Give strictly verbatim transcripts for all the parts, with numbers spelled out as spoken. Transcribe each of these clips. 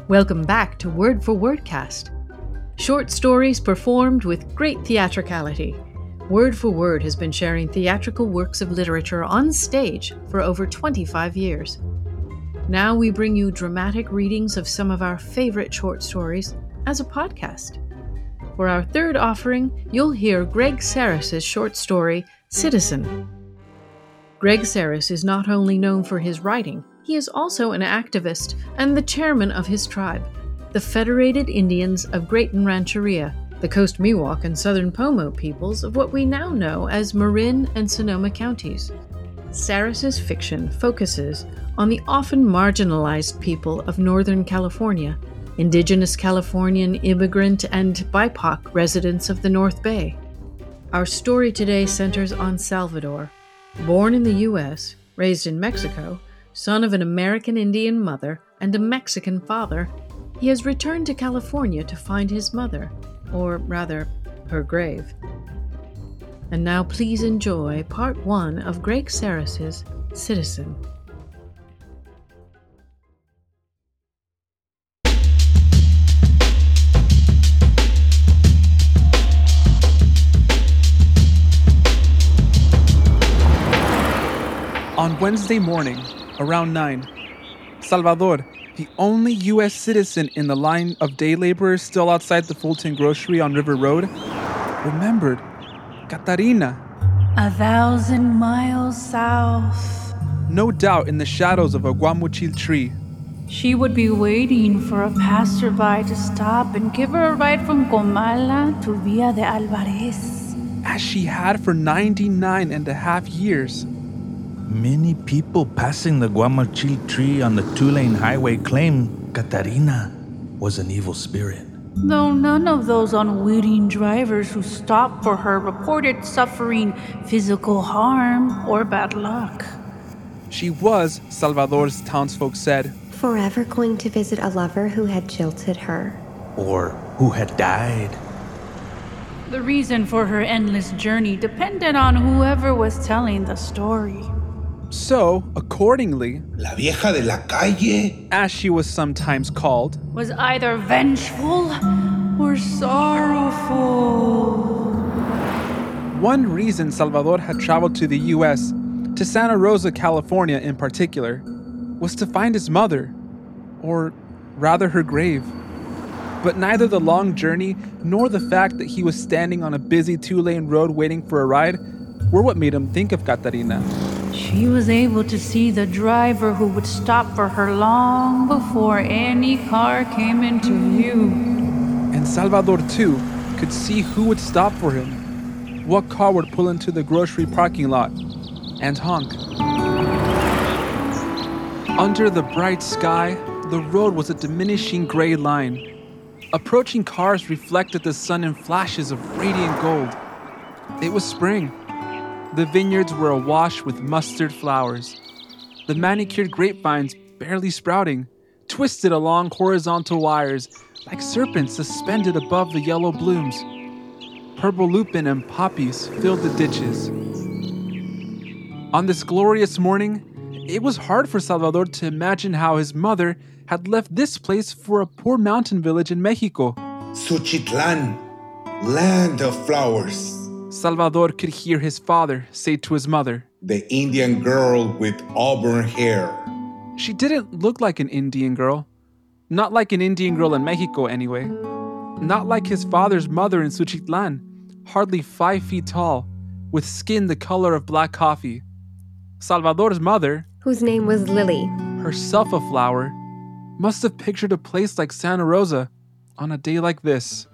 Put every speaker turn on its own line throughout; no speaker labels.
Welcome back to Word for Wordcast. Short stories performed with great theatricality. Word for Word has been sharing theatrical works of literature on stage for over twenty-five years. Now we bring you dramatic readings of some of our favorite short stories as a podcast. For our third offering, you'll hear Greg Sarris' short story, Citizen. Greg Sarris is not only known for his writing, he is also an activist and the chairman of his tribe, the Federated Indians of Grayton Rancheria, the Coast Miwok and Southern Pomo peoples of what we now know as Marin and Sonoma counties. Sarris' fiction focuses on the often marginalized people of Northern California, Indigenous Californian immigrant and B I P O C residents of the North Bay. Our story today centers on Salvador. Born in the U S, raised in Mexico, son of an American Indian mother and a Mexican father, he has returned to California to find his mother, or rather, her grave. And now please enjoy part one of Greg Sarris' Citizen.
On Wednesday morning, around nine, Salvador, the only U S citizen in the line of day laborers still outside the Fulton Grocery on River Road, remembered Catarina.
A thousand miles south.
No doubt in the shadows of a guamuchil tree.
She would be waiting for a passerby to stop and give her a ride from Comala to Villa de Alvarez.
As she had for ninety-nine and a half years.
Many people passing the guamuchil tree on the two-lane highway claim Catarina was an evil spirit.
Though none of those unwitting drivers who stopped for her reported suffering physical harm or bad luck.
She was, Salvador's townsfolk said,
forever going to visit a lover who had jilted her.
Or who had died.
The reason for her endless journey depended on whoever was telling the story.
So, accordingly,
La vieja de la calle,
as she was sometimes called,
was either vengeful or sorrowful.
One reason Salvador had traveled to the U S, to Santa Rosa, California in particular, was to find his mother, or rather her grave. But neither the long journey nor the fact that he was standing on a busy two-lane road waiting for a ride were what made him think of Catarina.
She was able to see the driver who would stop for her long before any car came into view.
And Salvador, too, could see who would stop for him, what car would pull into the grocery parking lot, and honk. Under the bright sky, the road was a diminishing gray line. Approaching cars reflected the sun in flashes of radiant gold. It was spring. The vineyards were awash with mustard flowers. The manicured grapevines barely sprouting, twisted along horizontal wires like serpents suspended above the yellow blooms. Purple lupin and poppies filled the ditches. On this glorious morning, it was hard for Salvador to imagine how his mother had left this place for a poor mountain village in Mexico.
Suchitlan, land of flowers.
Salvador could hear his father say to his mother,
The Indian girl with auburn hair.
She didn't look like an Indian girl. Not like an Indian girl in Mexico, anyway. Not like his father's mother in Suchitlan, hardly five feet tall, with skin the color of black coffee. Salvador's mother,
whose name was Lily,
herself a flower, must have pictured a place like Santa Rosa on a day like this.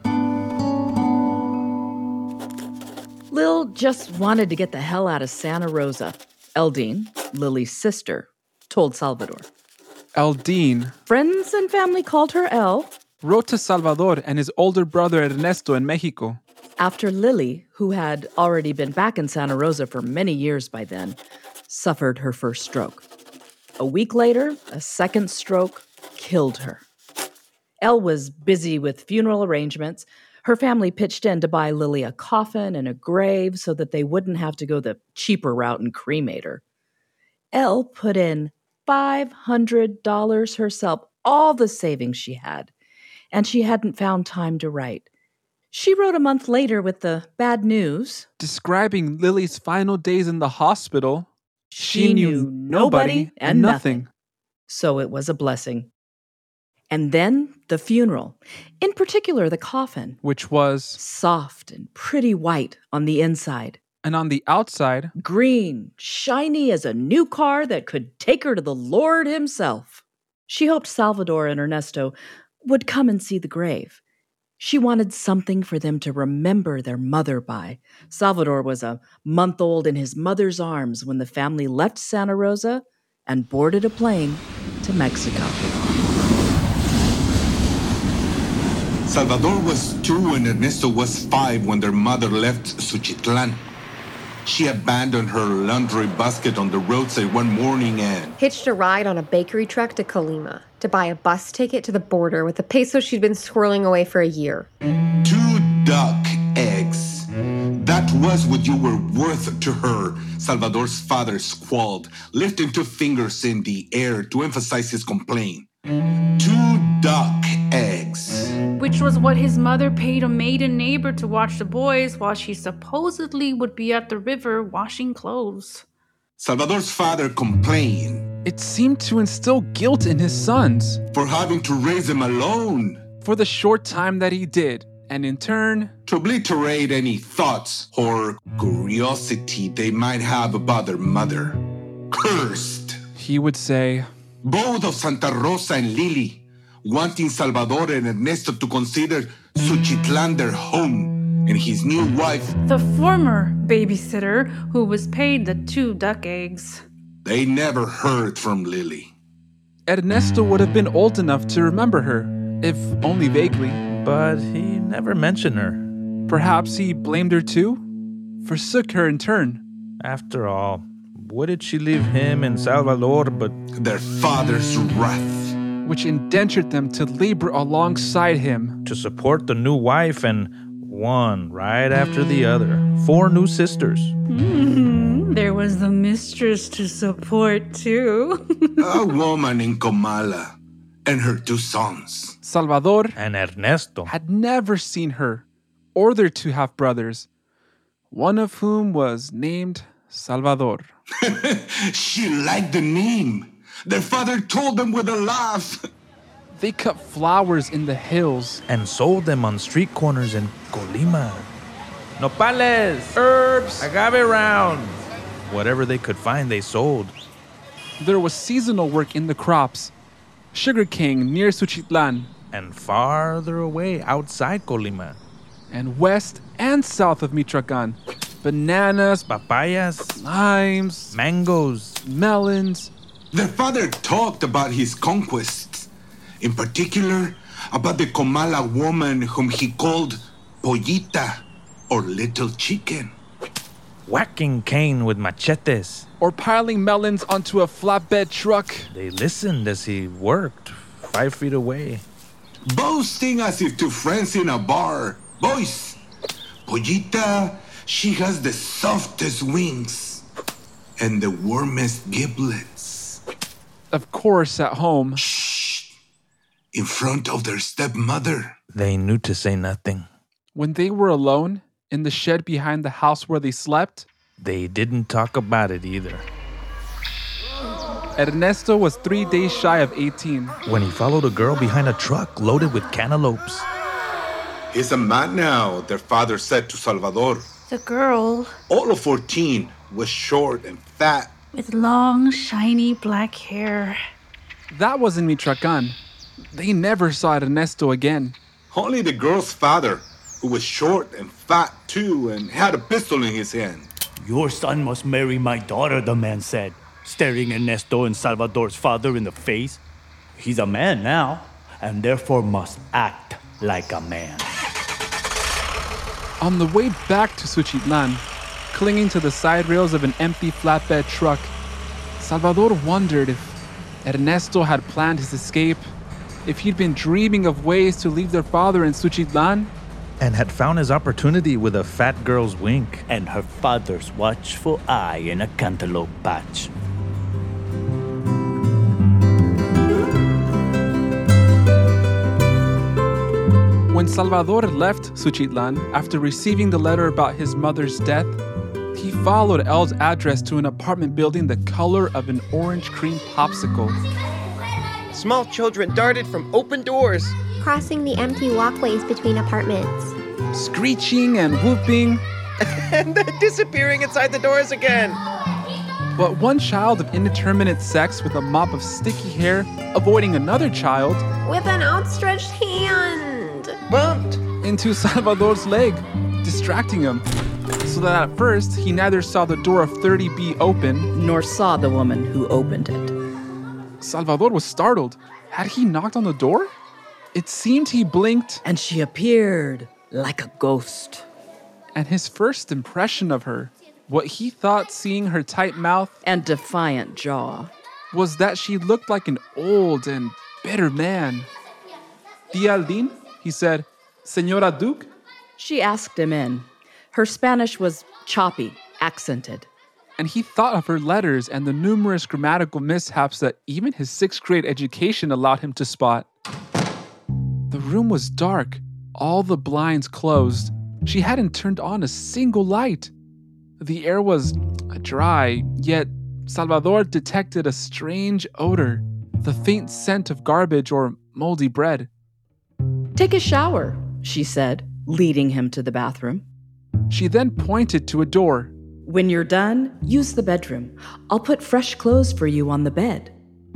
Lil just wanted to get the hell out of Santa Rosa, Eldine, Lily's sister, told Salvador.
Eldine,
friends and family called her El,
wrote to Salvador and his older brother Ernesto in Mexico.
After Lily, who had already been back in Santa Rosa for many years by then, suffered her first stroke. A week later, a second stroke killed her. El was busy with funeral arrangements. Her family pitched in to buy Lily a coffin and a grave so that they wouldn't have to go the cheaper route and cremate her. Elle put in five hundred dollars herself, all the savings she had, and she hadn't found time to write. She wrote a month later with the bad news.
Describing Lily's final days in the hospital,
She, she knew nobody and nothing. So it was a blessing. And then the funeral, in particular the coffin,
which was
soft and pretty white on the inside.
And on the outside,
green, shiny as a new car that could take her to the Lord himself. She hoped Salvador and Ernesto would come and see the grave. She wanted something for them to remember their mother by. Salvador was a month old in his mother's arms when the family left Santa Rosa and boarded a plane to Mexico.
Salvador was two and Ernesto was five when their mother left Suchitlan. She abandoned her laundry basket on the roadside one morning and
hitched a ride on a bakery truck to Colima to buy a bus ticket to the border with the peso she'd been squirreling away for a year.
Two duck eggs. That was what you were worth to her, Salvador's father squalled, lifting two fingers in the air to emphasize his complaint. Two duck eggs.
Which was what his mother paid a maiden neighbor to watch the boys while she supposedly would be at the river washing clothes.
Salvador's father complained.
It seemed to instill guilt in his sons.
For having to raise them alone.
For the short time that he did, and in turn,
to obliterate any thoughts or curiosity they might have about their mother. Cursed.
He would say,
both of Santa Rosa and Lily, wanting Salvador and Ernesto to consider Suchitlan their home, and his new wife,
the former babysitter who was paid the two duck eggs.
They never heard from Lily.
Ernesto would have been old enough to remember her, if only vaguely.
But he never mentioned her.
Perhaps he blamed her too? Forsook her in turn.
After all, what did she leave him and Salvador but
their father's wrath,
which indentured them to labor alongside him,
to support the new wife and one right after the other, four new sisters.
Mm, there was the mistress to support too.
A woman in Comala and her two sons,
Salvador
and Ernesto,
had never seen her or their two half-brothers, one of whom was named Salvador.
She liked the name. Their father told them with a laugh.
They cut flowers in the hills
and sold them on street corners in Colima. Nopales, herbs, agave rounds. Whatever they could find, they sold.
There was seasonal work in the crops. Sugarcane near Suchitlan.
And farther away outside Colima.
And west and south of Michoacan. Bananas,
papayas,
limes,
mangoes,
melons.
Their father talked about his conquests, in particular about the Comala woman whom he called Pollita, or little chicken.
Whacking cane with machetes.
Or piling melons onto a flatbed truck.
They listened as he worked, five feet away.
Boasting as if two friends in a bar. Boys, Pollita, she has the softest wings and the warmest giblets.
Of course, at home.
Shh! In front of their stepmother.
They knew to say nothing.
When they were alone, in the shed behind the house where they slept,
they didn't talk about it either.
Ernesto was three days shy of eighteen
when he followed a girl behind a truck loaded with cantaloupes.
He's a man now, their father said to Salvador.
The girl,
all of fourteen, was short and fat,
with long, shiny black hair.
That was in Michoacan. They never saw Ernesto again.
Only the girl's father, who was short and fat too and had a pistol in his hand.
Your son must marry my daughter, the man said, staring Ernesto and Salvador's father in the face. He's a man now, and therefore must act like a man.
On the way back to Suchitlan, clinging to the side rails of an empty flatbed truck, Salvador wondered if Ernesto had planned his escape, if he'd been dreaming of ways to leave their father in Suchitlan,
and had found his opportunity with a fat girl's wink
and her father's watchful eye in a cantaloupe patch.
When Salvador left Suchitlan after receiving the letter about his mother's death, he followed Elle's address to an apartment building the color of an orange cream popsicle.
Small children darted from open doors,
crossing the empty walkways between apartments,
screeching and whooping,
and then disappearing inside the doors again.
But one child of indeterminate sex with a mop of sticky hair avoiding another child
with an outstretched hand
bumped
into Salvador's leg, distracting him, so that at first he neither saw the door of thirty B open
nor saw the woman who opened it.
Salvador was startled. Had he knocked on the door? It seemed he blinked,
and she appeared like a ghost.
And his first impression of her, what he thought seeing her tight mouth
and defiant jaw,
was that she looked like an old and bitter man. Tia Aldin, he said. Señora Duke?
She asked him in. Her Spanish was choppy, accented.
And he thought of her letters and the numerous grammatical mishaps that even his sixth grade education allowed him to spot. The room was dark, all the blinds closed. She hadn't turned on a single light. The air was dry, yet Salvador detected a strange odor, the faint scent of garbage or moldy bread.
Take a shower, she said, leading him to the bathroom.
She then pointed to a door.
When you're done, use the bedroom. I'll put fresh clothes for you on the bed.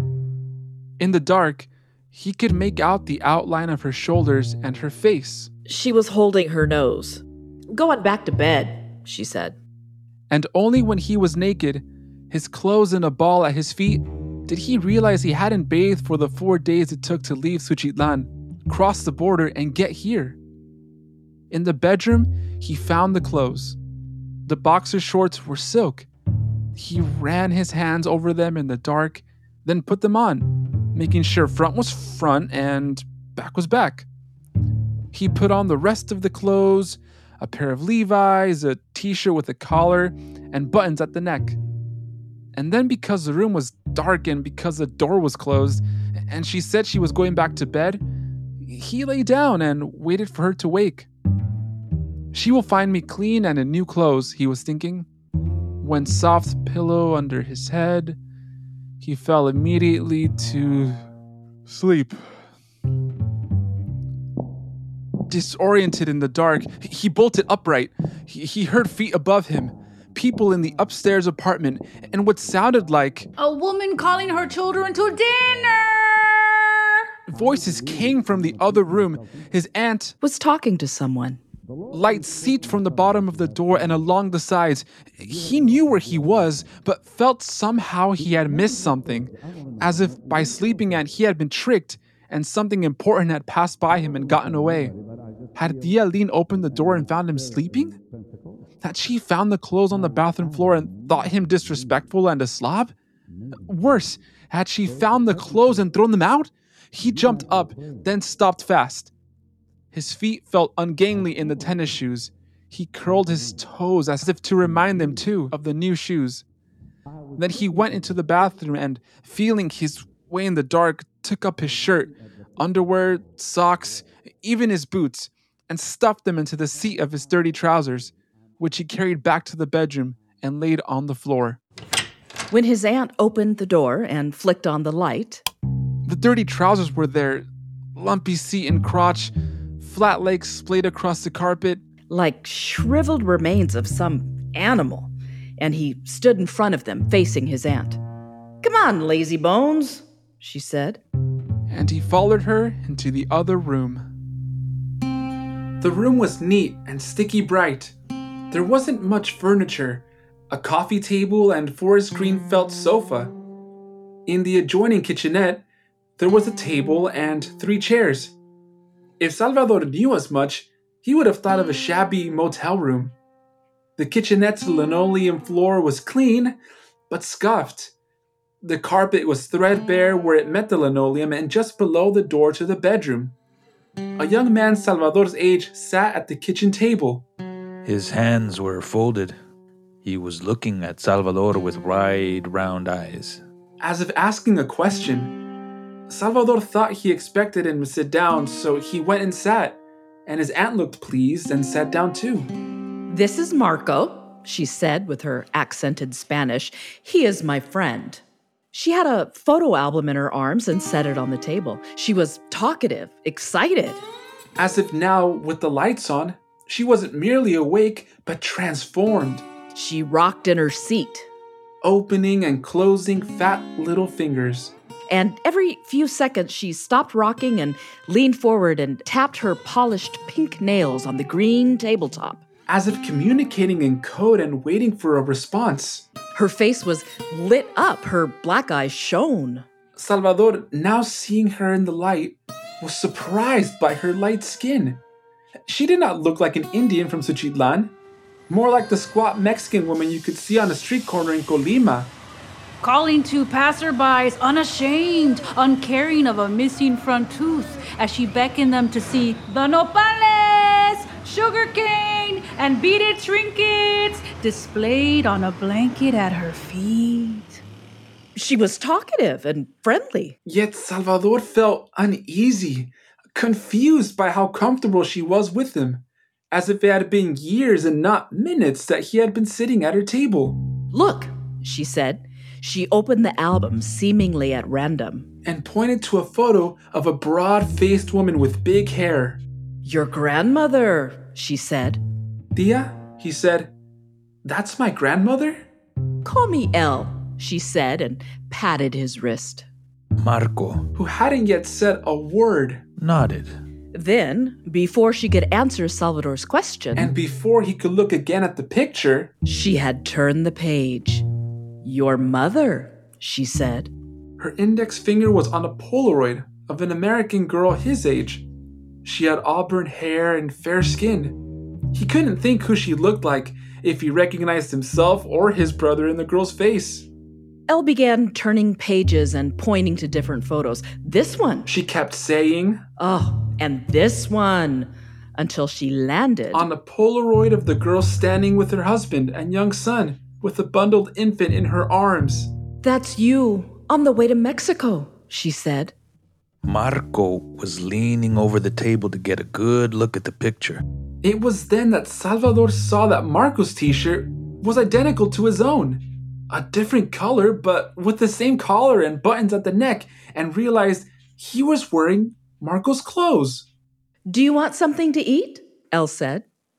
In the dark, he could make out the outline of her shoulders and her face.
She was holding her nose. Go on back to bed, she said.
And only when he was naked, his clothes in a ball at his feet, did he realize he hadn't bathed for the four days it took to leave Suchitlan, cross the border, and get here. In the bedroom, he found the clothes. The boxer shorts were silk. He ran his hands over them in the dark, then put them on, making sure front was front and back was back. He put on the rest of the clothes, a pair of Levi's, a t-shirt with a collar, and buttons at the neck. And then because the room was dark and because the door was closed, and she said she was going back to bed, he lay down and waited for her to wake. She will find me clean and in new clothes, he was thinking. When soft pillow under his head, he fell immediately to sleep. Disoriented in the dark, he bolted upright. He, he heard feet above him, people in the upstairs apartment, and what sounded like
a woman calling her children to dinner.
Voices came from the other room. His aunt
was talking to someone.
Lights seeped from the bottom of the door and along the sides. He knew where he was, but felt somehow he had missed something, as if by sleeping and he had been tricked and something important had passed by him and gotten away. Had Tia Aldin opened the door and found him sleeping? Had she found the clothes on the bathroom floor and thought him disrespectful and a slob? Worse, had she found the clothes and thrown them out? He jumped up, then stopped fast. His feet felt ungainly in the tennis shoes. He curled his toes as if to remind them, too, of the new shoes. Then he went into the bathroom and, feeling his way in the dark, took up his shirt, underwear, socks, even his boots, and stuffed them into the seat of his dirty trousers, which he carried back to the bedroom and laid on the floor.
When his aunt opened the door and flicked on the light,
the dirty trousers were there, lumpy seat and crotch, flat legs splayed across the carpet.
Like shriveled remains of some animal, and he stood in front of them, facing his aunt. Come on, lazy bones, she said.
And he followed her into the other room. The room was neat and sticky bright. There wasn't much furniture, a coffee table and forest green felt sofa. In the adjoining kitchenette, there was a table and three chairs. If Salvador knew as much, he would have thought of a shabby motel room. The kitchenette's linoleum floor was clean, but scuffed. The carpet was threadbare where it met the linoleum and just below the door to the bedroom. A young man Salvador's age sat at the kitchen table.
His hands were folded. He was looking at Salvador with wide, round eyes.
As if asking a question. Salvador thought he expected him to sit down, so he went and sat. and his aunt looked pleased and sat down too.
"This is Marco," she said with her accented Spanish. "He is my friend." She had a photo album in her arms and set it on the table. She was talkative, excited.
As if now, with the lights on, she wasn't merely awake, but transformed.
She rocked in her seat,
opening and closing fat little fingers.
And every few seconds, she stopped rocking and leaned forward and tapped her polished pink nails on the green tabletop.
As if communicating in code and waiting for a response.
Her face was lit up, her black eyes shone.
Salvador, now seeing her in the light, was surprised by her light skin. She did not look like an Indian from Suchitlan, more like the squat Mexican woman you could see on a street corner in Colima.
Calling to passerbys, unashamed, uncaring of a missing front tooth, as she beckoned them to see the nopales, sugarcane, and beaded trinkets displayed on a blanket at her feet.
She was talkative and friendly.
Yet Salvador felt uneasy, confused by how comfortable she was with him, as if it had been years and not minutes that he had been sitting at her table.
"Look," she said. She opened the album seemingly at random
and pointed to a photo of a broad-faced woman with big hair.
"Your grandmother," she said.
"Tia," he said, "that's my grandmother?"
"Call me El," she said and patted his wrist.
Marco,
who hadn't yet said a word,
nodded.
Then, before she could answer Salvador's question,
and before he could look again at the picture,
she had turned the page. "Your mother," she said.
Her index finger was on a Polaroid of an American girl his age. She had auburn hair and fair skin. He couldn't think who she looked like, if he recognized himself or his brother in the girl's face.
Elle began turning pages and pointing to different photos. "This one,"
she kept saying.
"Oh, and this one," until she landed
on a Polaroid of the girl standing with her husband and young son, with a bundled infant in her arms.
"That's you, on the way to Mexico," she said.
Marco was leaning over the table to get a good look at the picture.
It was then that Salvador saw that Marco's t-shirt was identical to his own. A different color, but with the same collar and buttons at the neck, and realized he was wearing Marco's clothes.
"Do you want something to eat?" Elle said.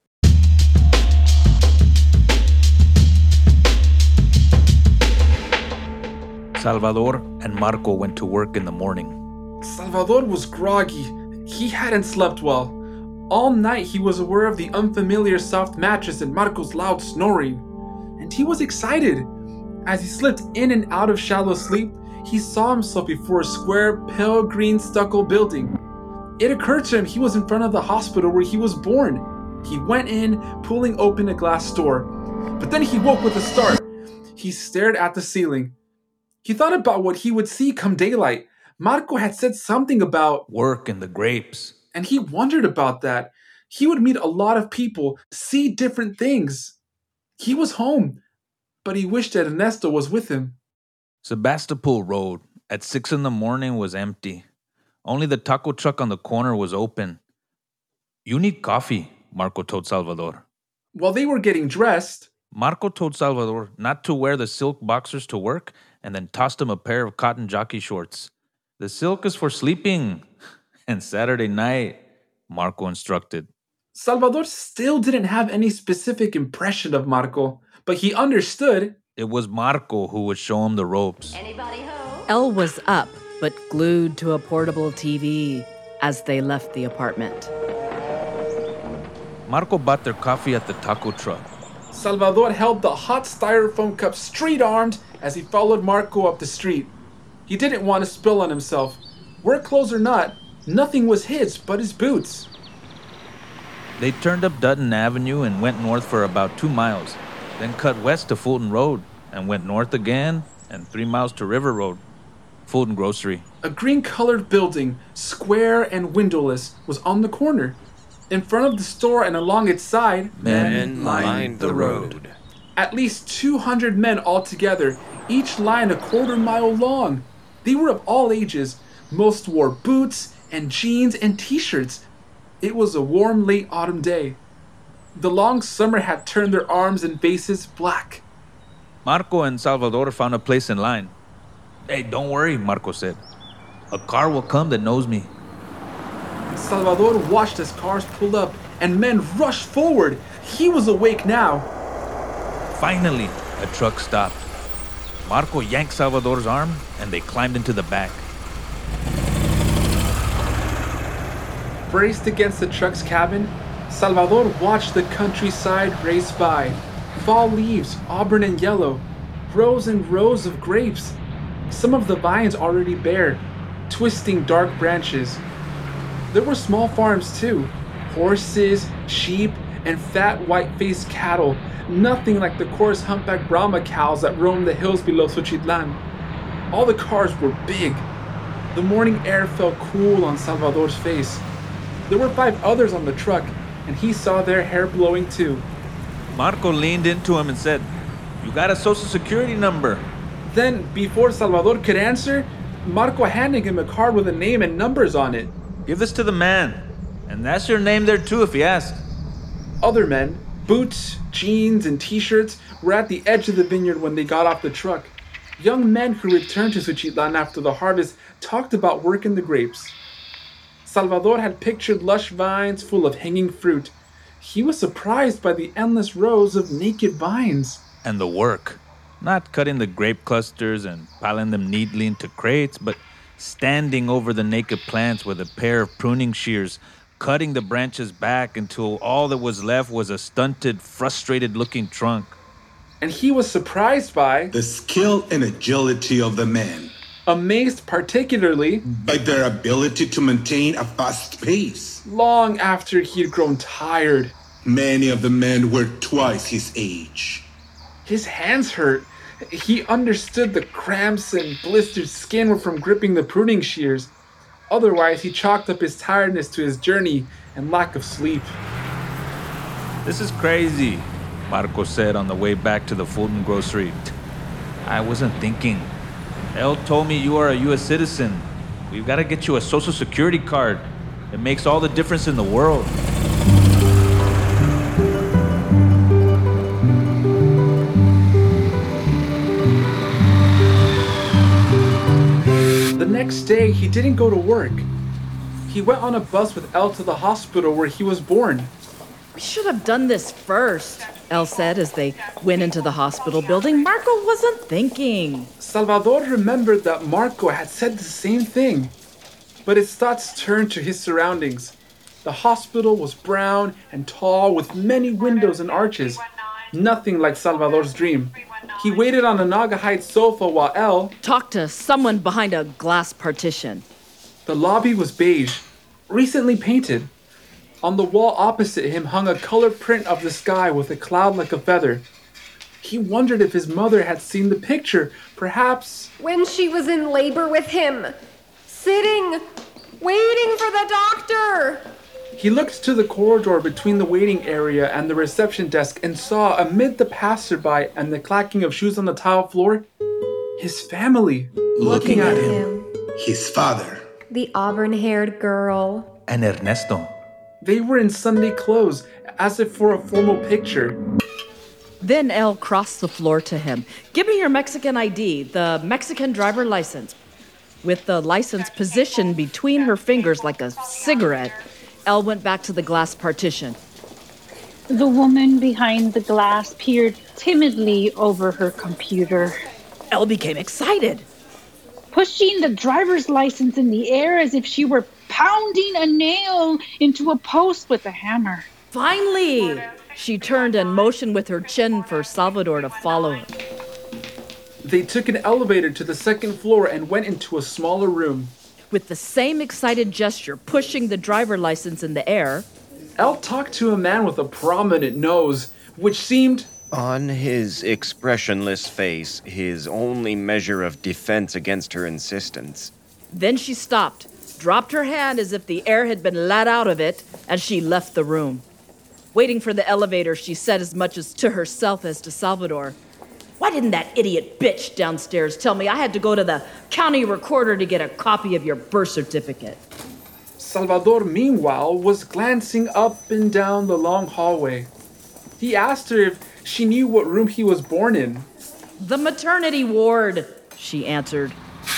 Salvador and Marco went to work in the morning.
Salvador was groggy. He hadn't slept well. All night he was aware of the unfamiliar soft mattress and Marco's loud snoring. And he was excited. As he slipped in and out of shallow sleep, he saw himself before a square, pale green stucco building. It occurred to him he was in front of the hospital where he was born. He went in, pulling open a glass door. But then he woke with a start. He stared at the ceiling. He thought about what he would see come daylight. Marco had said something about
work in the grapes.
And he wondered about that. He would meet a lot of people, see different things. He was home, but he wished that Ernesto was with him.
Sebastopol Road at six in the morning was empty. Only the taco truck on the corner was open. "You need coffee," Marco told Salvador.
While they were getting dressed,
Marco told Salvador not to wear the silk boxers to work and then tossed him a pair of cotton jockey shorts. "The silk is for sleeping and Saturday night," Marco instructed.
Salvador still didn't have any specific impression of Marco, but he understood.
It was Marco who would show him the ropes.
Anybody home?
Elle was up, but glued to a portable T V as they left the apartment.
Marco bought their coffee at the taco truck.
Salvador held the hot styrofoam cup straight-armed as he followed Marco up the street. He didn't want to spill on himself. Work clothes or not, nothing was his but his boots.
They turned up Dutton Avenue and went north for about two miles, then cut west to Fulton Road and went north again and three miles to River Road, Fulton Grocery.
A green-colored building, square and windowless, was on the corner. In front of the store and along its side,
men lined the road.
At least two hundred men altogether, each line a quarter mile long. They were of all ages. Most wore boots and jeans and t-shirts. It was a warm late autumn day. The long summer had turned their arms and faces black.
Marco and Salvador found a place in line. Hey, don't worry, Marco said. A car will come that knows me.
Salvador watched as cars pulled up and men rushed forward. He was awake now.
Finally, a truck stopped. Marco yanked Salvador's arm and they climbed into the back.
Braced against the truck's cabin, Salvador watched the countryside race by. Fall leaves, auburn and yellow, rows and rows of grapes. Some of the vines already bare, twisting dark branches. There were small farms too, horses, sheep, and fat white-faced cattle, nothing like the coarse humpback Brahma cows that roamed the hills below Xochitlan. All the cars were big. The morning air felt cool on Salvador's face. There were five others on the truck, and he saw their hair blowing too.
Marco leaned into him and said, "You got a social security number."
Then, before Salvador could answer, Marco handed him a card with a name and numbers on it.
"Give this to the man, and that's your name there too if he asks."
Other men, boots, jeans, and t-shirts, were at the edge of the vineyard when they got off the truck. Young men who returned to Xochitlan after the harvest talked about work in the grapes. Salvador had pictured lush vines full of hanging fruit. He was surprised by the endless rows of naked vines.
And the work. Not cutting the grape clusters and piling them neatly into crates, but standing over the naked plants with a pair of pruning shears, cutting the branches back until all that was left was a stunted, frustrated-looking trunk.
And he was surprised by
the skill and agility of the men.
Amazed particularly
by their ability to maintain a fast pace.
Long after he'd grown tired.
Many of the men were twice his age.
His hands hurt. He understood the cramps and blistered skin were from gripping the pruning shears. Otherwise, he chalked up his tiredness to his journey and lack of sleep.
"This is crazy," Marco said on the way back to the Fulton grocery. "I wasn't thinking. El told me you are a U S citizen. We've got to get you a social security card. It makes all the difference in the world."
The next day, he didn't go to work. He went on a bus with El to the hospital where he was born.
"We should have done this first," El said as they went into the hospital building. Marco wasn't thinking.
Salvador remembered that Marco had said the same thing. But his thoughts turned to his surroundings. The hospital was brown and tall with many windows and arches. Nothing like Salvador's dream. He waited on a Naugahyde sofa while El
talked to someone behind a glass partition.
The lobby was beige, recently painted. On the wall opposite him hung a colored print of the sky with a cloud like a feather. He wondered if his mother had seen the picture, perhaps
when she was in labor with him, sitting, waiting for the doctor.
He looked to the corridor between the waiting area and the reception desk and saw, amid the passerby and the clacking of shoes on the tile floor, his family looking, looking at him. him.
His father.
The auburn-haired girl.
And Ernesto.
They were in Sunday clothes, as if for a formal picture.
Then El crossed the floor to him. "Give me your Mexican I D, the Mexican driver license." With the license positioned between her fingers like a cigarette, El went back to the glass partition.
The woman behind the glass peered timidly over her computer.
El became excited.
Pushing the driver's license in the air as if she were pounding a nail into a post with a hammer.
"Finally!" She turned and motioned with her chin for Salvador to follow her.
They took an elevator to the second floor and went into a smaller room.
With the same excited gesture, pushing the driver license in the air,
El talked to a man with a prominent nose, which seemed...
On his expressionless face, his only measure of defense against her insistence.
Then she stopped, dropped her hand as if the air had been let out of it, and she left the room. Waiting for the elevator, she said as much as to herself as to Salvador, "Why didn't that idiot bitch downstairs tell me I had to go to the county recorder to get a copy of your birth certificate?"
Salvador, meanwhile, was glancing up and down the long hallway. He asked her if she knew what room he was born in.
The maternity ward, she answered.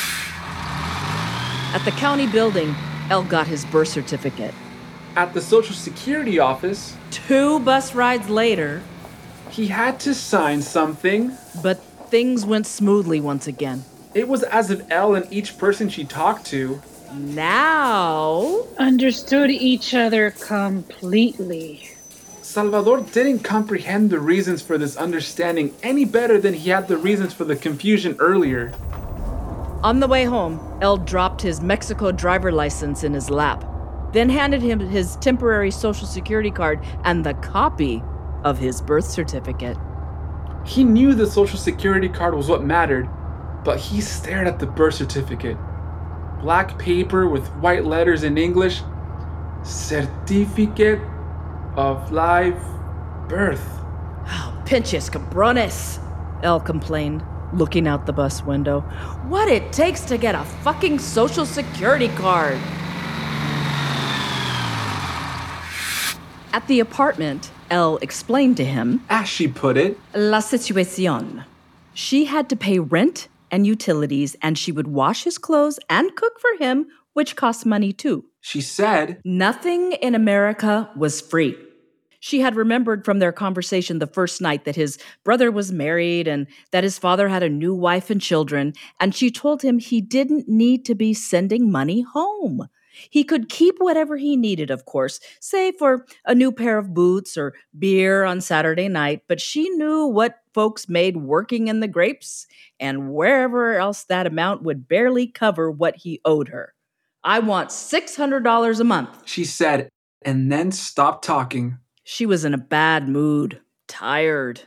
At the county building, El got his birth certificate.
At the Social Security office,
Two bus rides later,
he had to sign something.
but things went smoothly once again.
It was as if Elle and each person she talked to
Now,
Understood each other completely.
Salvador didn't comprehend the reasons for this understanding any better than he had the reasons for the confusion earlier.
on the way home, El dropped his Mexico driver license in his lap, then handed him his temporary Social Security card and the copy of his birth certificate.
He knew the Social Security card was what mattered, but he stared at the birth certificate. Black paper with white letters in English. Certificate of live birth.
Oh, pinches cabrones, El complained, looking out the bus window. What it takes to get a fucking Social Security card. At the apartment, El explained to him,
As she put it,
La situación. She had to pay rent and utilities, and she would wash his clothes and cook for him, which cost money too.
she said,
Nothing in America was free. She had remembered from their conversation the first night that his brother was married and that his father had a new wife and children, and she told him he didn't need to be sending money home. He could keep whatever he needed, of course, say for a new pair of boots or beer on Saturday night, but she knew what folks made working in the grapes, and wherever else that amount would barely cover what he owed her. I want six hundred dollars a month.
she said, and then stopped talking.
She was in a bad mood, tired.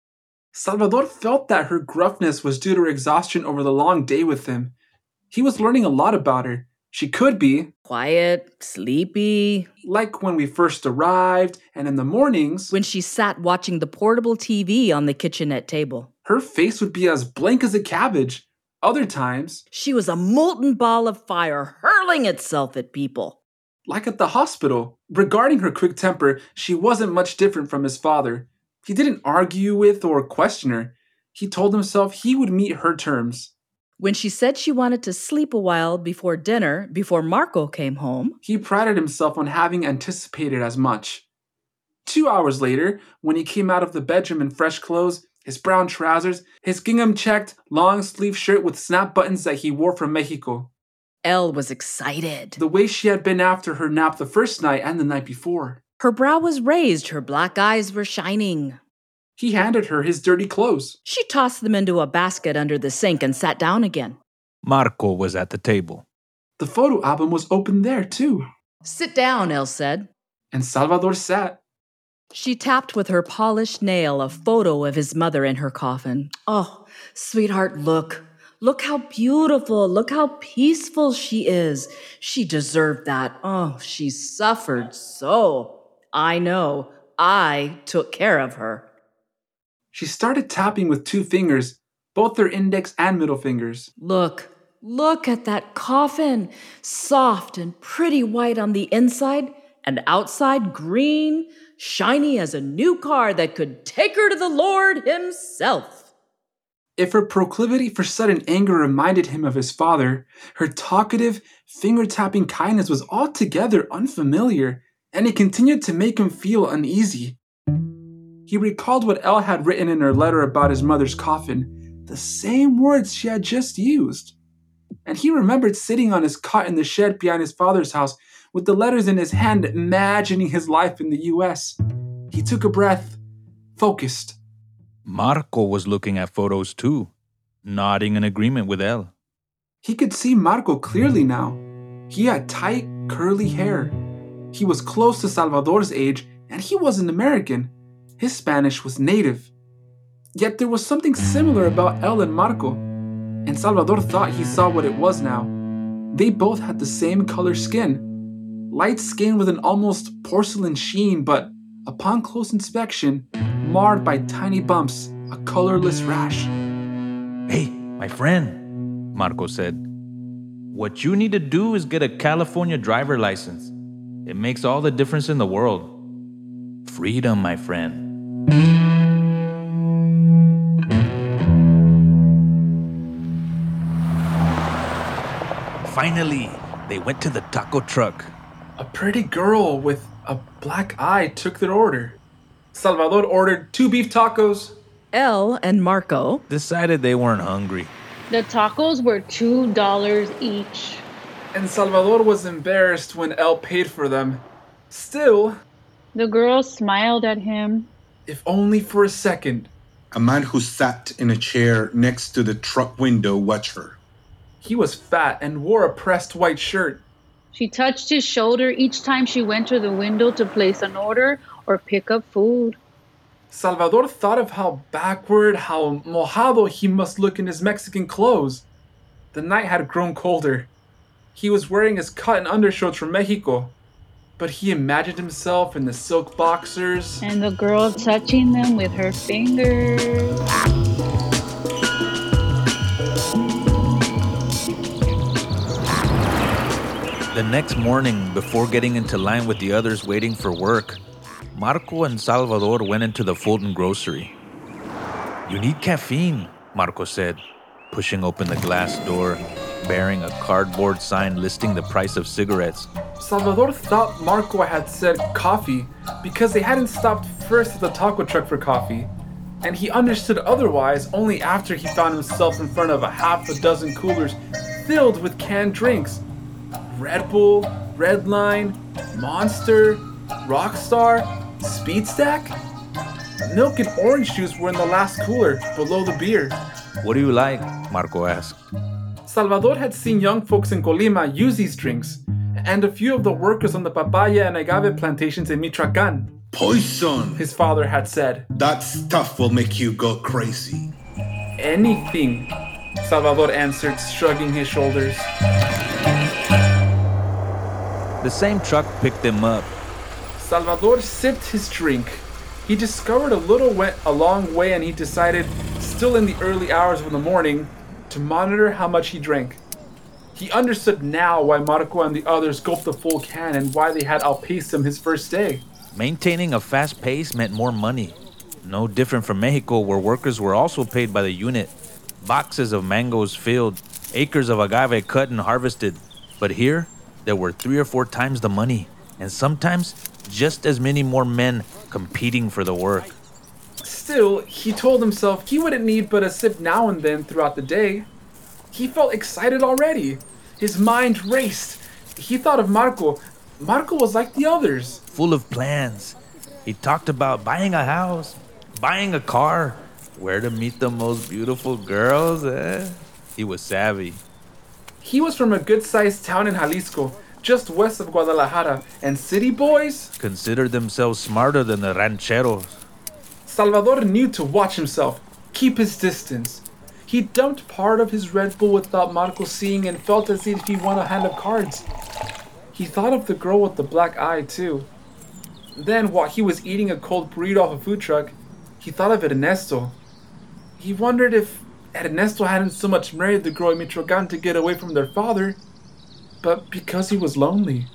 Salvador felt that her gruffness was due to her exhaustion over the long day with him. He was learning a lot about her. She could be
Quiet, sleepy.
like when we first arrived, and in the mornings,
When she sat watching the portable T V on the kitchenette table.
her face would be as blank as a cabbage. Other times,
She was a molten ball of fire hurling itself at people.
like at the hospital. Regarding her quick temper, she wasn't much different from his father. He didn't argue with or question her. He told himself he would meet her terms.
When she said she wanted to sleep a while before dinner, before Marco came home,
He prided himself on having anticipated as much. Two hours later, when he came out of the bedroom in fresh clothes, his brown trousers, his gingham-checked, long-sleeve shirt with snap buttons that he wore from Mexico,
Elle was excited.
the way she had been after her nap the first night and the night before.
Her brow was raised, her black eyes were shining.
He handed her his dirty clothes.
She tossed them into a basket under the sink and sat down again.
Marco was at the table.
The photo album was open there, too.
Sit down, Elle said.
And Salvador sat.
She tapped with her polished nail a photo of his mother in her coffin. Oh, sweetheart, look. Look how beautiful. Look how peaceful she is. She deserved that. Oh, she suffered so. I know. I took care of her.
She started tapping with two fingers, both their index and middle fingers.
Look, look at that coffin. Soft and pretty white on the inside, and outside green, shiny as a new car that could take her to the Lord himself.
If her proclivity for sudden anger reminded him of his father, her talkative, finger-tapping kindness was altogether unfamiliar, and it continued to make him feel uneasy. He recalled what Elle had written in her letter about his mother's coffin, the same words she had just used. And he remembered sitting on his cot in the shed behind his father's house with the letters in his hand, imagining his life in the U S. He took a breath, focused.
Marco was looking at photos too, nodding in agreement with Elle.
He could see Marco clearly now. He had tight, curly hair. He was close to Salvador's age, and he wasn't American. His Spanish was native. Yet there was something similar about Elle and Marco, and Salvador thought he saw what it was now. They both had the same color skin, light skin with an almost porcelain sheen, but upon close inspection, marred by tiny bumps, a colorless rash.
Hey, my friend, Marco said. What you need to do is get a California driver license. It makes all the difference in the world. Freedom, my friend. Finally, they went to the taco truck.
A pretty girl with a black eye took their order. Salvador ordered two beef tacos.
Elle and Marco
decided they weren't hungry.
The tacos were two dollars each.
And Salvador was embarrassed when Elle paid for them. Still,
the girl smiled at him.
If only for a second.
A man who sat in a chair next to the truck window watched her.
He was fat and wore a pressed white shirt.
She touched his shoulder each time she went to the window to place an order or pick up food.
Salvador thought of how backward, how mojado he must look in his Mexican clothes. The night had grown colder. He was wearing his cotton undershorts from Mexico, but he imagined himself in the silk boxers.
And the girl touching them with her fingers.
The next morning, before getting into line with the others waiting for work, Marco and Salvador went into the Fulton grocery. You need caffeine, Marco said, pushing open the glass door, bearing a cardboard sign listing the price of cigarettes.
Salvador thought Marco had said coffee because they hadn't stopped first at the taco truck for coffee, and he understood otherwise only after he found himself in front of a half a dozen coolers filled with canned drinks. Red Bull, Red Line, Monster, Rockstar, Speed Stack. Milk and orange juice were in the last cooler, below the beer.
What do you like? Marco asked.
Salvador had seen young folks in Colima use these drinks, and a few of the workers on the papaya and agave plantations in Michoacán.
Poison,
his father had said.
That stuff will make you go crazy.
Anything, Salvador answered, shrugging his shoulders.
The same truck picked them up.
Salvador sipped his drink. He discovered a little went a long way, and he decided, still in the early hours of the morning, to monitor how much he drank. He understood now why Marco and the others gulped the full can and why they had outpaced him his first day.
Maintaining a fast pace meant more money. No different from Mexico, where workers were also paid by the unit. Boxes of mangoes filled, acres of agave cut and harvested. But here, there were three or four times the money, and sometimes just as many more men competing for the work.
Still, he told himself he wouldn't need but a sip now and then throughout the day. He felt excited already. His mind raced. He thought of Marco. Marco was like the others.
Full of plans. He talked about buying a house, buying a car, where to meet the most beautiful girls. Eh? He was savvy.
He was from a good-sized town in Jalisco, just west of Guadalajara, and city boys
considered themselves smarter than the rancheros.
Salvador knew to watch himself, keep his distance. He dumped part of his Red Bull without Marco seeing and felt as if he won a hand of cards. He thought of the girl with the black eye, too. Then, while he was eating a cold burrito off a food truck, he thought of Ernesto. He wondered if Ernesto hadn't so much married the girl in Michoacán to get away from their father, but because he was lonely.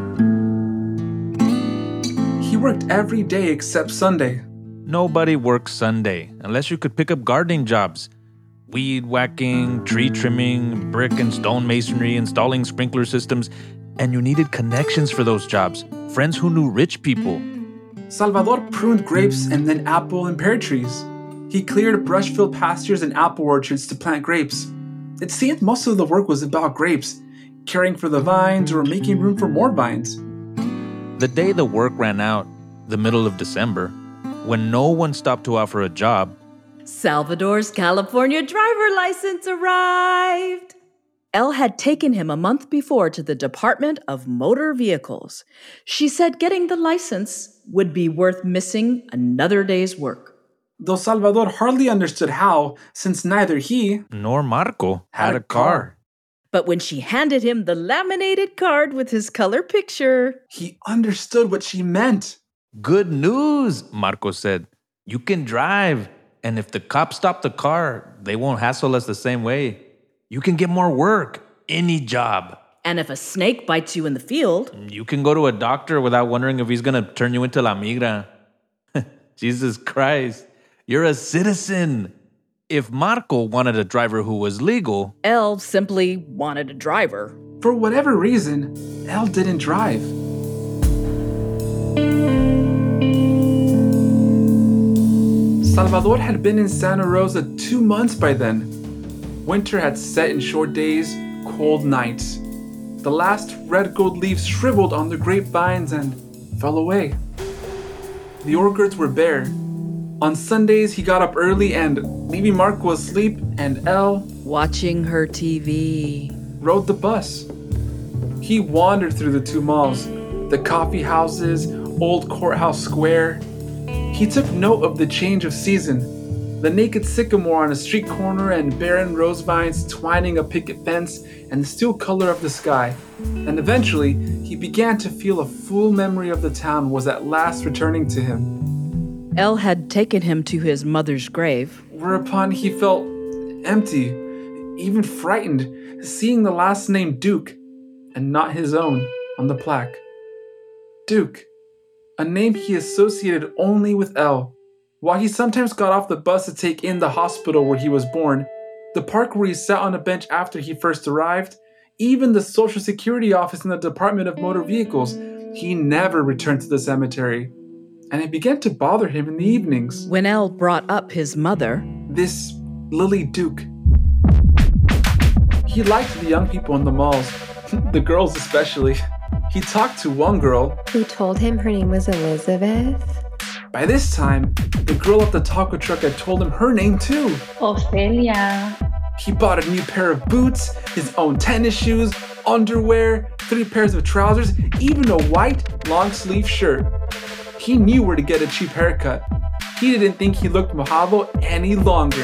He worked every day except Sunday.
Nobody works Sunday, unless you could pick up gardening jobs. Weed whacking, tree trimming, brick and stone masonry, installing sprinkler systems, and you needed connections for those jobs, friends who knew rich people.
Salvador pruned grapes and then apple and pear trees. He cleared brush-filled pastures and apple orchards to plant grapes. It seemed most of the work was about grapes, caring for the vines or making room for more vines.
The day the work ran out, the middle of December, when no one stopped to offer a job,
Salvador's California driver license arrived. Elle had taken him a month before to the Department of Motor Vehicles. She said getting the license would be worth missing another day's work.
Though Salvador hardly understood how, since neither he
nor Marco had a car.
But when she handed him the laminated card with his color picture,
he understood what she meant.
Good news, Marco said. You can drive, and if the cops stop the car, they won't hassle us the same way. You can get more work. any job.
And if a snake bites you in the field,
You can go to a doctor without wondering if he's going to turn you into La Migra. Jesus Christ, you're a citizen. If Marco wanted a driver who was legal,
Elle simply wanted a driver.
For whatever reason, Elle didn't drive. Salvador had been in Santa Rosa two months by then. Winter had set in short days, cold nights. The last red gold leaves shriveled on the grapevines and fell away. The orchards were bare. On Sundays, he got up early and, leaving Marco asleep and Elle,
Watching her T V.
rode the bus. He wandered through the two malls, the coffee houses, Old Courthouse Square. He took note of the change of season, the naked sycamore on a street corner and barren rose vines twining a picket fence and the steel color of the sky. And eventually, he began to feel a full memory of the town was at last returning to him.
Elle had taken him to his mother's grave.
Whereupon he felt empty, even frightened, seeing the last name Duke, and not his own, on the plaque. Duke, a name he associated only with Elle. While he sometimes got off the bus to take in the hospital where he was born, the park where he sat on a bench after he first arrived, even the Social Security office in the Department of Motor Vehicles, he never returned to the cemetery. And it began to bother him in the evenings.
When Elle brought up his mother,
This Lily Duke. He liked the young people in the malls, the girls especially. He talked to one girl.
Who told him her name was Elizabeth?
By this time, the girl at the taco truck had told him her name too.
Ofelia.
He bought a new pair of boots, his own tennis shoes, underwear, three pairs of trousers, even a white long sleeve shirt. He knew where to get a cheap haircut. He didn't think he looked mojado any longer.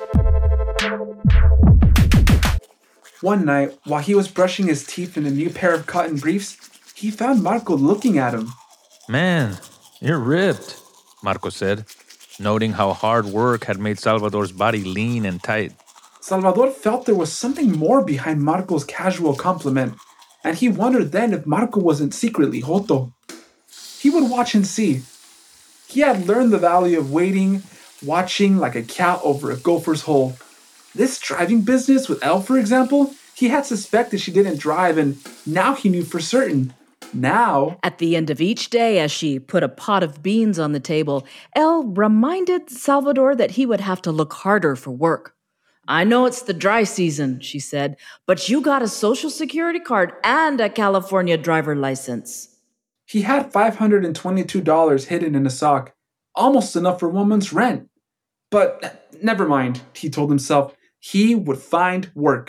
One night, while he was brushing his teeth in a new pair of cotton briefs, he found Marco looking at him.
Man, you're ripped, Marco said, noting how hard work had made Salvador's body lean and tight.
Salvador felt there was something more behind Marco's casual compliment, and he wondered then if Marco wasn't secretly Joto. He would watch and see. He had learned the value of waiting, watching like a cat over a gopher's hole. This driving business with Elle, for example, he had suspected she didn't drive, and now he knew for certain. Now,
at the end of each day, as she put a pot of beans on the table, Elle reminded Salvador that he would have to look harder for work. I know it's the dry season, she said, but you got a Social Security card and a California driver license.
He had five hundred twenty-two dollars hidden in a sock, almost enough for one month's rent. But never mind, he told himself, he would find work.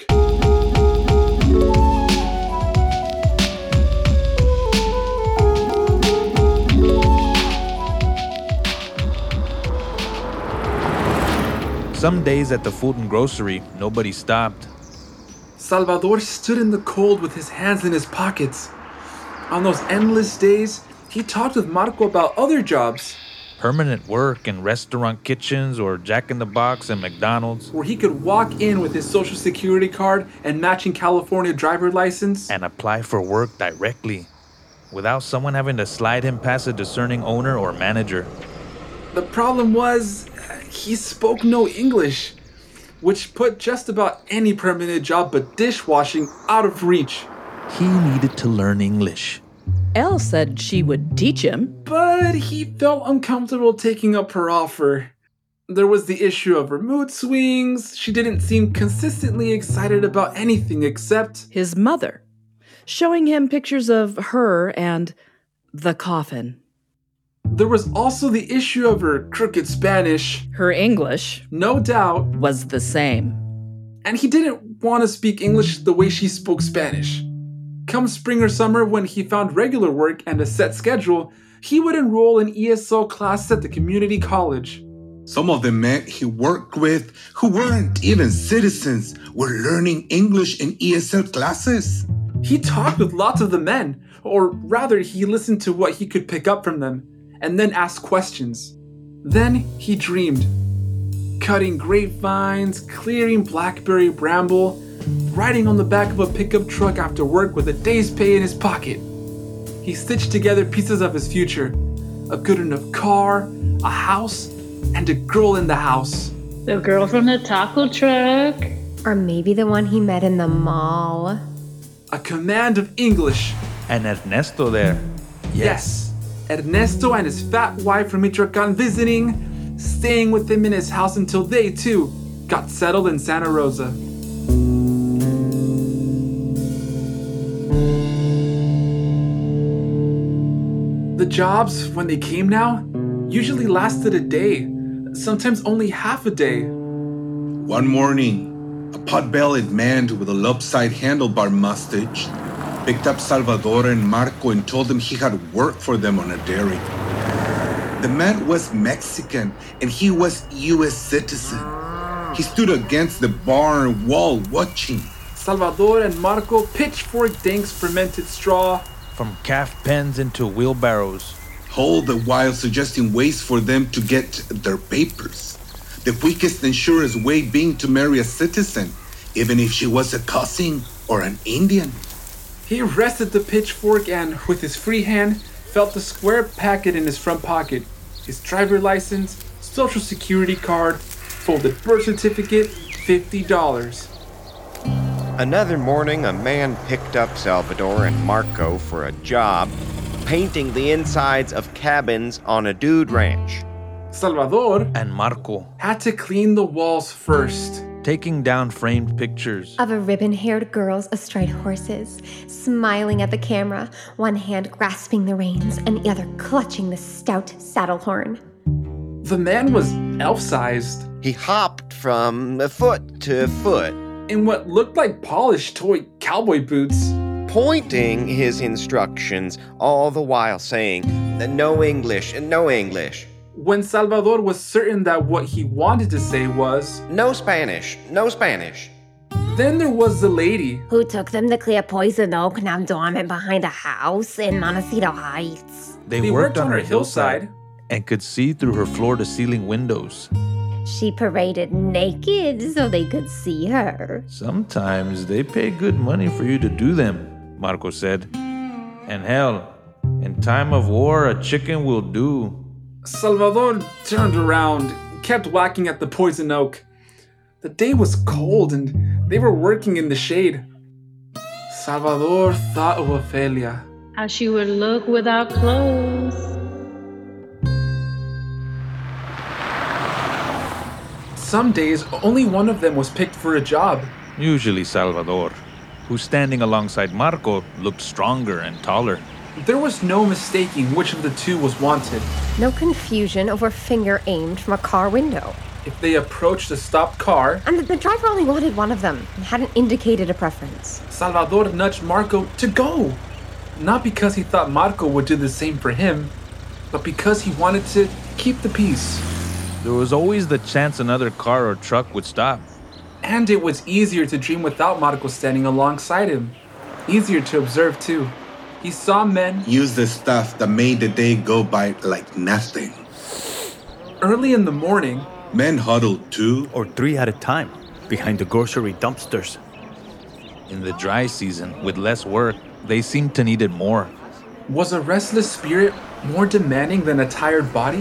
Some days at the Fulton grocery, nobody stopped.
Salvador stood in the cold with his hands in his pockets. On those endless days, he talked with Marco about other jobs.
Permanent work in restaurant kitchens or Jack in the Box and McDonald's.
Where he could walk in with his Social Security card and matching California driver license.
And apply for work directly, without someone having to slide him past a discerning owner or manager.
The problem was, he spoke no English, which put just about any permanent job but dishwashing out of reach.
He needed to learn English.
Elle said she would teach him.
But he felt uncomfortable taking up her offer. There was the issue of her mood swings. She didn't seem consistently excited about anything except
his mother, showing him pictures of her and the coffin.
There was also the issue of her crooked Spanish.
Her English,
no doubt,
was the same.
And he didn't want to speak English the way she spoke Spanish. Come spring or summer, when he found regular work and a set schedule, he would enroll in E S L classes at the community college.
Some of the men he worked with, who weren't even citizens, were learning English in E S L classes.
He talked with lots of the men, or rather, he listened to what he could pick up from them, and then asked questions. Then he dreamed. Cutting grapevines, clearing blackberry bramble, riding on the back of a pickup truck after work with a day's pay in his pocket. He stitched together pieces of his future. A good enough car, a house, and a girl in the house.
The girl from the taco truck.
Or maybe the one he met in the mall.
A command of English.
And Ernesto there.
Yes. Ernesto and his fat wife from Michoacan visiting, staying with him in his house until they, too, got settled in Santa Rosa. The jobs, when they came now, usually lasted a day, sometimes only half a day.
One morning, a pot-bellied man with a lopsided handlebar mustache picked up Salvador and Marco and told them he had worked for them on a dairy. The man was Mexican and he was U S citizen. He stood against the barn wall watching.
Salvador and Marco pitchforked Dank's fermented straw.
From calf pens into wheelbarrows.
All the while suggesting ways for them to get their papers. The quickest and surest way being to marry a citizen, even if she was a cousin or an Indian.
He rested the pitchfork and, with his free hand, felt the square packet in his front pocket. His driver license, social security card, folded birth certificate, fifty dollars.
Another morning, a man picked up Salvador and Marco for a job painting the insides of cabins on a dude ranch.
Salvador
and Marco
had to clean the walls first,
taking down framed pictures
of a ribbon-haired girls astride horses, smiling at the camera, one hand grasping the reins and the other clutching the stout saddle horn.
The man was elf-sized.
He hopped from foot to foot
in what looked like polished toy cowboy boots,
pointing his instructions, all the while saying, no English, no English.
When Salvador was certain that what he wanted to say was,
no Spanish, no Spanish.
Then there was the lady
who took them to clear poison oak now dormant behind a house in Montecito Heights.
They,
they
worked,
worked
on
on
her
her hillside,
hillside and could see through her floor-to-ceiling windows.
She paraded naked so they could see her.
Sometimes they pay good money for you to do them, Marco said. And hell, in time of war, a chicken will do.
Salvador turned around, kept whacking at the poison oak. The day was cold and they were working in the shade. Salvador thought of Ofelia.
How she would look without clothes.
Some days, only one of them was picked for a job.
Usually Salvador, who standing alongside Marco looked stronger and taller.
There was no mistaking which of the two was wanted.
No confusion over finger aimed from a car window.
If they approached a stopped car,
and the driver only wanted one of them and hadn't indicated a preference,
Salvador nudged Marco to go. Not because he thought Marco would do the same for him, but because he wanted to keep the peace.
There was always the chance another car or truck would stop.
And it was easier to dream without Marco standing alongside him. Easier to observe, too. He saw men
use the stuff that made the day go by like nothing.
Early in the morning,
men huddled two
or three at a time behind the grocery dumpsters.
In the dry season, with less work, they seemed to need it more.
Was a restless spirit more demanding than a tired body?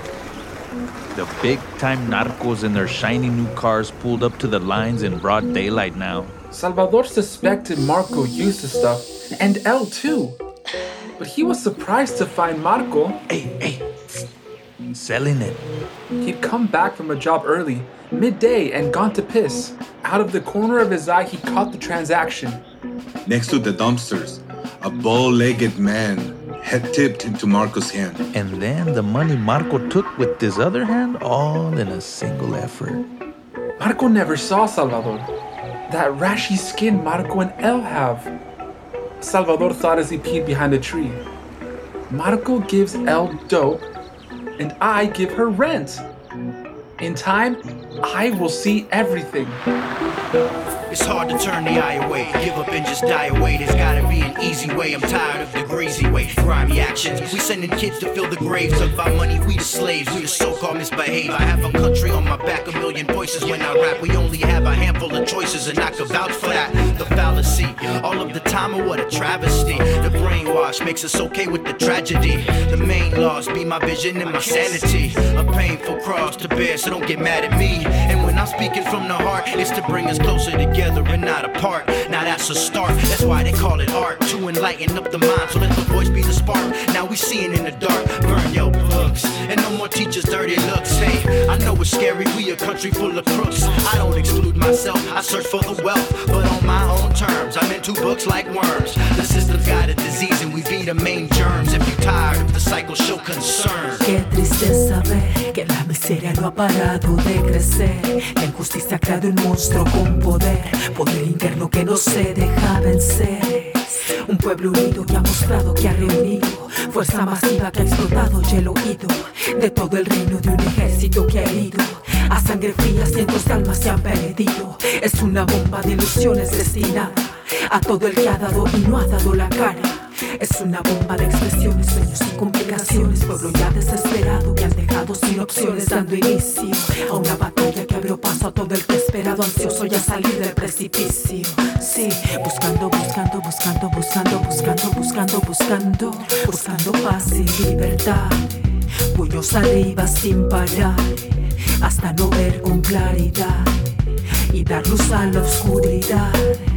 The big-time narcos in their shiny new cars pulled up to the lines in broad daylight now.
Salvador suspected Marco used the stuff, and El too. But he was surprised to find Marco,
hey, hey, selling it.
He'd come back from a job early, midday, and gone to piss. Out of the corner of his eye, he caught the transaction.
Next to the dumpsters, a bow-legged man had tipped into Marco's hand.
And then the money Marco took with his other hand, all in a single effort.
Marco never saw Salvador. That rashy skin Marco and El have. Salvador thought as he peed behind a tree. Marco gives El dope, and I give her rent. In time, I will see everything.
It's hard to turn the eye away, give up and just die away. There's gotta be an easy way, I'm tired of the greasy way. Grimy actions, we sending kids to fill the graves of our money. We the slaves, we the so-called misbehave. I have a country on my back, a million million voices when I rap. We only have a handful of choices, and I can vouch for that. The fallacy, all of the time, and what a travesty. The brainwash makes us okay with the tragedy. The main loss be my vision and my sanity. A painful cross to bear, so don't get mad at me. And when I'm speaking from the heart, it's to bring us closer together and not apart. Now that's a start, that's why they call it art. To enlighten up the mind, so let the voice be the spark. Now we seeing in the dark, burn your books. And no more teachers' dirty looks. Hey, I know it's scary, we a country full of crooks. I don't exclude myself, I search for the wealth, but on my own terms. I'm into books like worms. The system's got a disease and we be the main germs. If you tired of the cycle, show concern.
Qué tristeza ver que la miseria no ha parado de crecer. La injusticia ha creado un monstruo con poder, poder interno que no se deja vencer. Un pueblo unido que ha mostrado que ha reunido fuerza masiva que ha explotado y el oído de todo el reino de un ejército que ha herido. A sangre fría cientos de almas se han perdido. Es una bomba de ilusiones destinada a todo el que ha dado y no ha dado la cara. Es una bomba de expresiones, sueños y complicaciones. Pueblo ya desesperado que han dejado sin opciones, dando inicio a una batalla que abrió paso a todo el que esperado, ansioso ya salir del precipicio. Sí, buscando, buscando, buscando, buscando, buscando, buscando, buscando, buscando paz y libertad. Puños arriba sin parar, hasta no ver con claridad y dar luz a la oscuridad.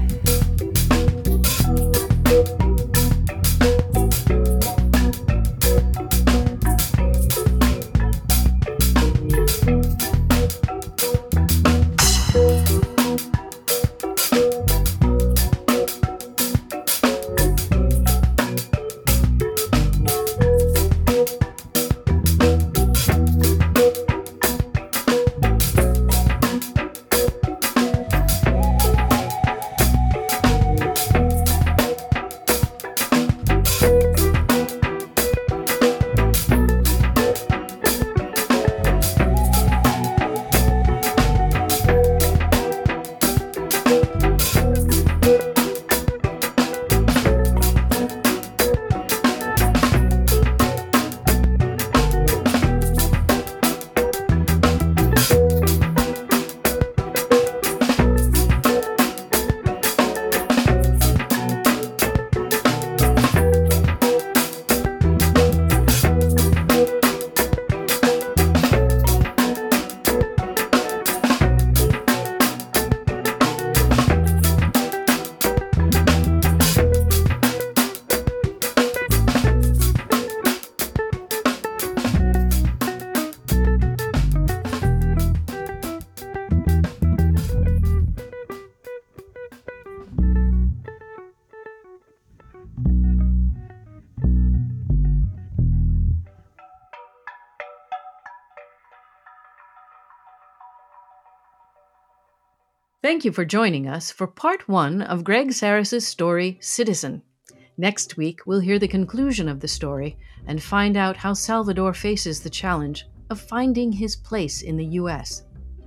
Thank you for joining us for part one of Greg Sarris's story, Citizen. Next week, we'll hear the conclusion of the story and find out how Salvador faces the challenge of finding his place in the U S.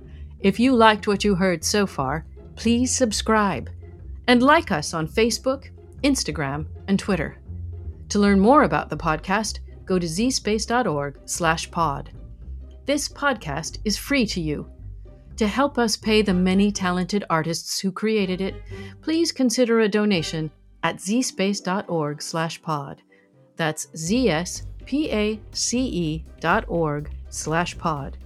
If you liked what you heard so far, please subscribe and like us on Facebook, Instagram, and Twitter. To learn more about the podcast, go to zspace.org slash pod. This podcast is free to you. To help us pay the many talented artists who created it, please consider a donation at zspace.org slash pod. That's Z-S-P-A-C-E dot org slash pod.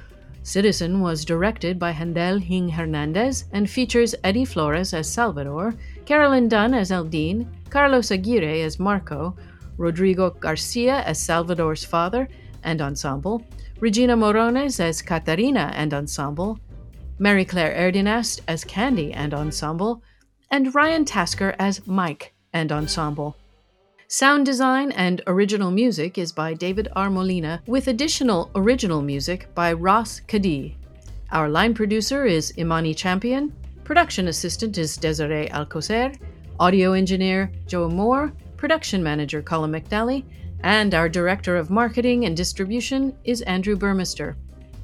Citizen was directed by Handel Hing Hernandez and features Eddie Flores as Salvador, Carolyn Dunn as Eldine, Carlos Aguirre as Marco, Rodrigo Garcia as Salvador's father and ensemble, Regina Morones as Catarina and ensemble, Mary Claire Erdinast as Candy and ensemble, and Ryan Tasker as Mike and ensemble. Sound design and original music is by David R. Molina, with additional original music by Ross Kadee. Our line producer is Imani Champion, production assistant is Desiree Alcocer, audio engineer Joe Moore, production manager Colin McNally, and our director of marketing and distribution is Andrew Burmester.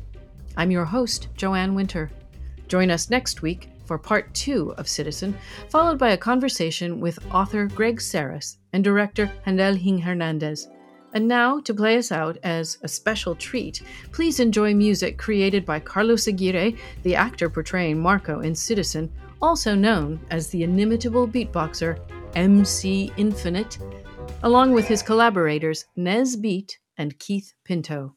I'm your host, Joanne Winter. Join us next week for part two of Citizen, followed by a conversation with author Greg Sarris and director Handel Hing Hernandez. And now, to play us out as a special treat, please enjoy music created by Carlos Aguirre, the actor portraying Marco in Citizen, also known as the inimitable beatboxer M C Infinite, along with his collaborators Nez Beat and Keith Pinto.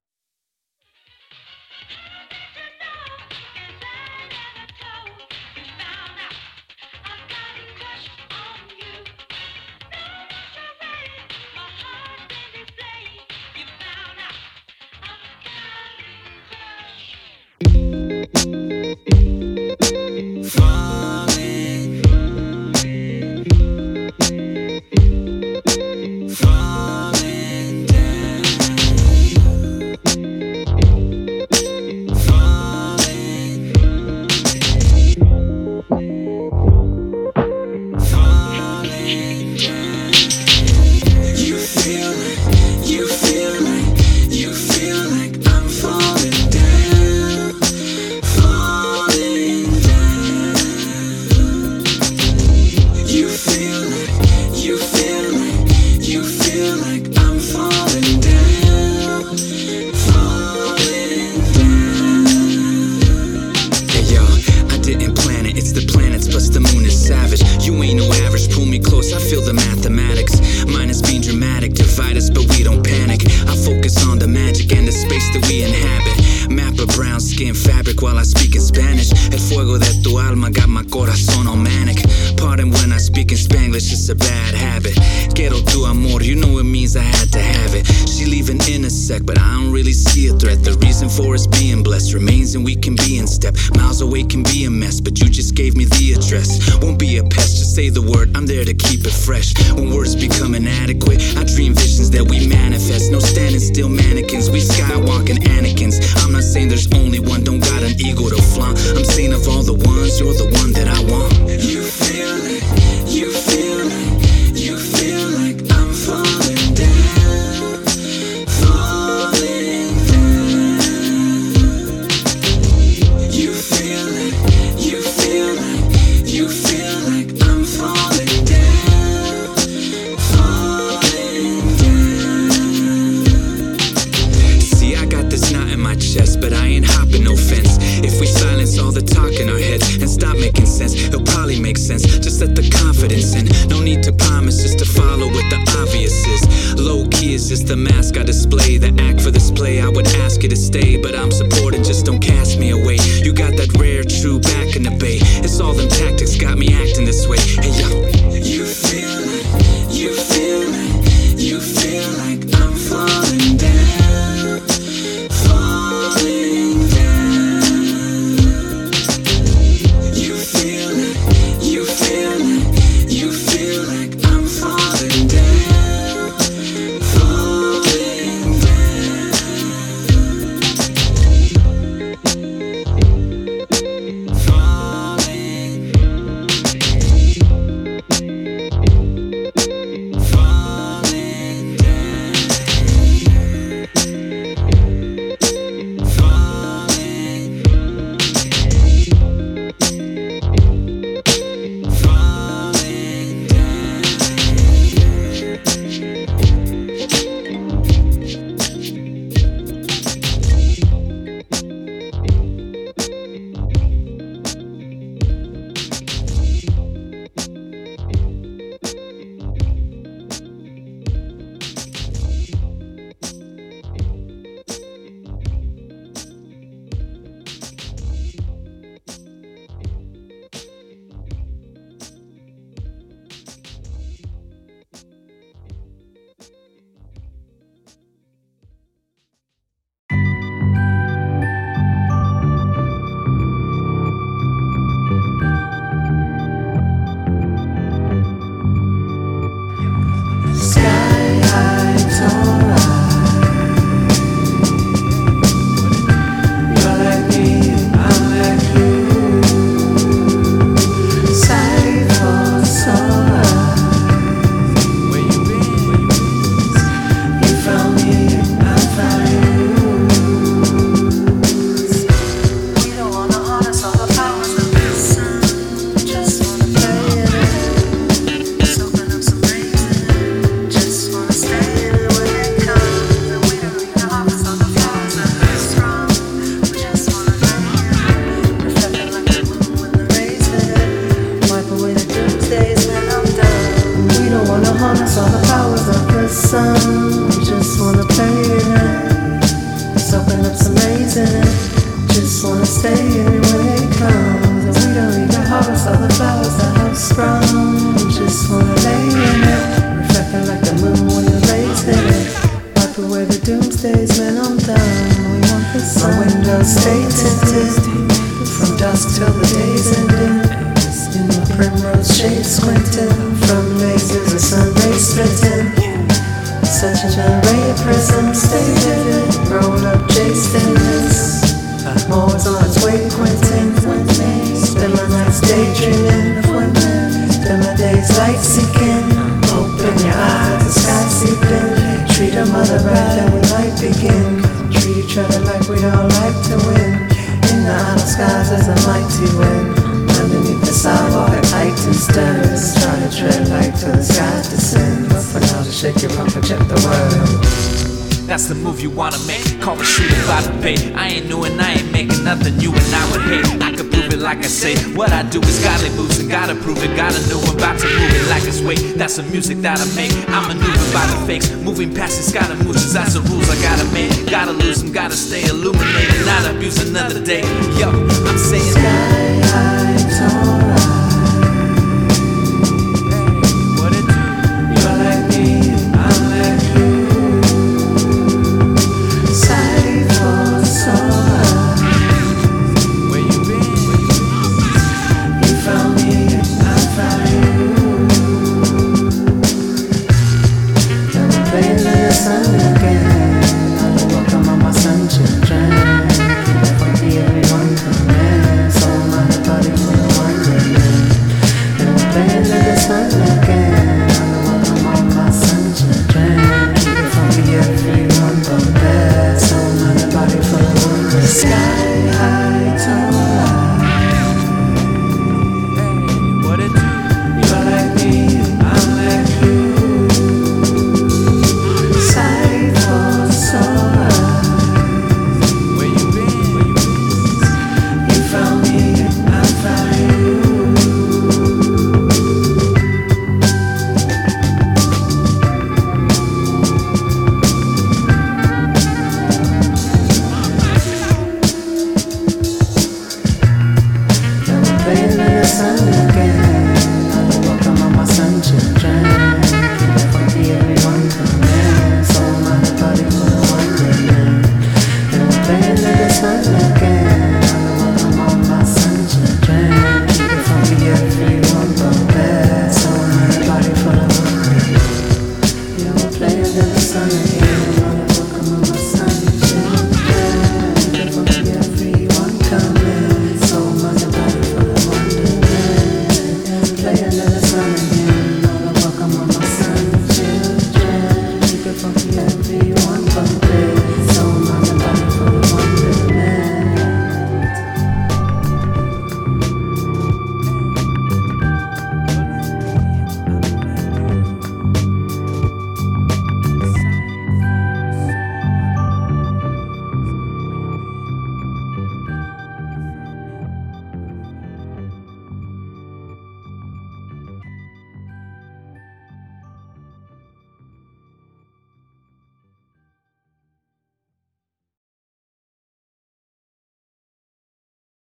staying when they come. And we don't need to harvest all the flowers that have sprung. We just wanna lay in it, reflecting like the moon when the rays hit it. Wipe away the doomsdays, man, I'm done. We want the sun. My windows stay tinted from dusk till the day's ending. In the primrose shade squinting from lasers of sun rays splitting. Such an array of prisms, stay vivid. Roll up J stainless. More's on its way, Quentin. Spend my nights daydreaming of women. Spend my days light seeking. Open your eyes, the sky seeping. Treat a mother right and we might begin. Treat each other like we don't like to win. In the outer skies there's a mighty wind. Underneath the sidewalk at Titan stirs. Try to tread light till the skies descend. But for now just shake your rump and check the world.
That's the move you wanna make. Call a shooter by the pay. I ain't new and I ain't making nothing you and I would hate. I could prove it like I say. What I do is godly moves and gotta prove it. Gotta know I'm about to move it like it's weight. That's the music that I make. I'm maneuvered by the fakes. Moving past these gotta move. That's the rules I gotta make. Gotta lose them, gotta stay illuminated. Not abuse another day. Yo.